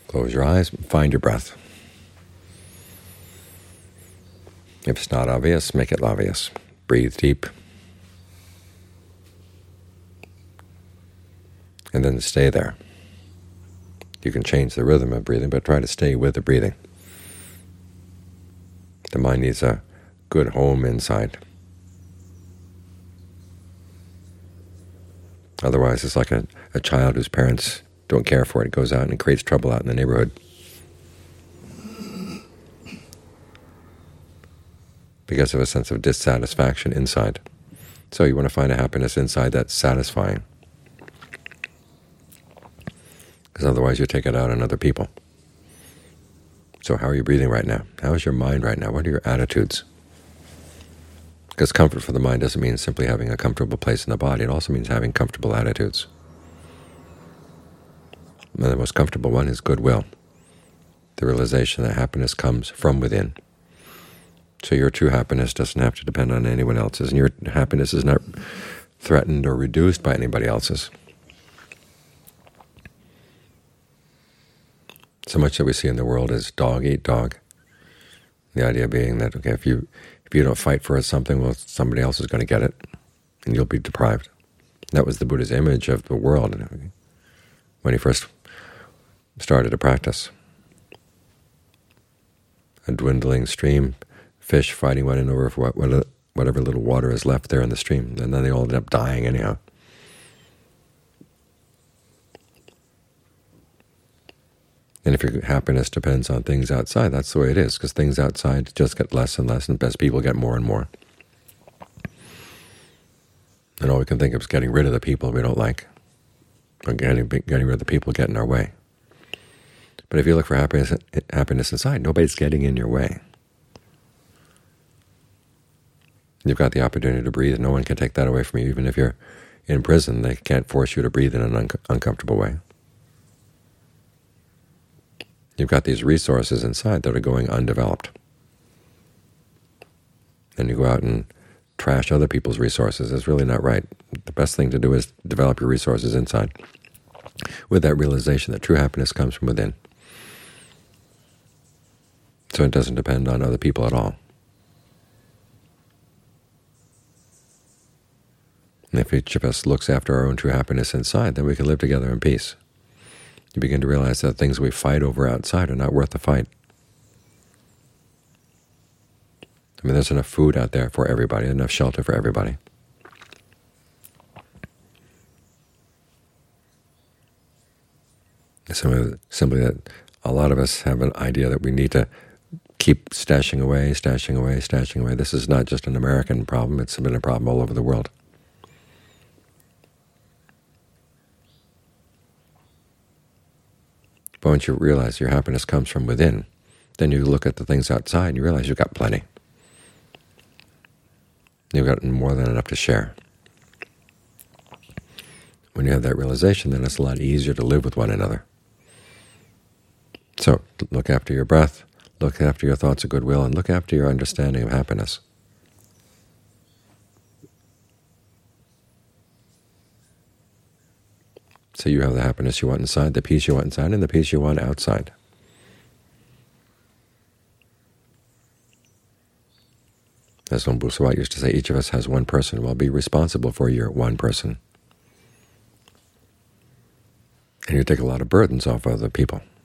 Close your eyes, find your breath. If it's not obvious, make it obvious. Breathe deep. And then stay there. You can change the rhythm of breathing, but try to stay with the breathing. The mind needs a good home inside. Otherwise, it's like a child whose parents don't care for it. It goes out and creates trouble out in the neighborhood. Because of a sense of dissatisfaction inside. So you want to find a happiness inside that's satisfying. Because otherwise you take it out on other people. So how are you breathing right now? How is your mind right now? What are your attitudes? Because comfort for the mind doesn't mean simply having a comfortable place in the body. It also means having comfortable attitudes. And the most comfortable one is goodwill, the realization that happiness comes from within. So your true happiness doesn't have to depend on anyone else's, and your happiness is not threatened or reduced by anybody else's. So much that we see in the world is dog eat dog. The idea being that, okay, if you don't fight for something, well, somebody else is going to get it, and you'll be deprived. That was the Buddha's image of the world when he first started to practice. A dwindling stream, fish fighting one another for whatever little water is left there in the stream, and then they all end up dying anyhow. And if your happiness depends on things outside, that's the way it is, because things outside just get less and less, and as people get more and more. And all we can think of is getting rid of the people we don't like, or getting rid of the people who get in our way. But if you look for happiness inside, nobody's getting in your way. You've got the opportunity to breathe. No one can take that away from you. Even if you're in prison, they can't force you to breathe in an uncomfortable way. You've got these resources inside that are going undeveloped. And you go out and trash other people's resources. It's really not right. The best thing to do is develop your resources inside with that realization that true happiness comes from within. So it doesn't depend on other people at all. And if each of us looks after our own true happiness inside, then we can live together in peace. You begin to realize that things we fight over outside are not worth the fight. I mean, there's enough food out there for everybody, enough shelter for everybody. So simply that a lot of us have an idea that we need to keep stashing away, stashing away, stashing away. This is not just an American problem. It's been a problem all over the world. But once you realize your happiness comes from within, then you look at the things outside and you realize you've got plenty. You've got more than enough to share. When you have that realization, then it's a lot easier to live with one another. So look after your breath, look after your thoughts of goodwill, and look after your understanding of happiness. So you have the happiness you want inside, the peace you want inside, and the peace you want outside. As Luang Pu Sawat used to say, each of us has one person. Well, be responsible for your one person. And you take a lot of burdens off other people.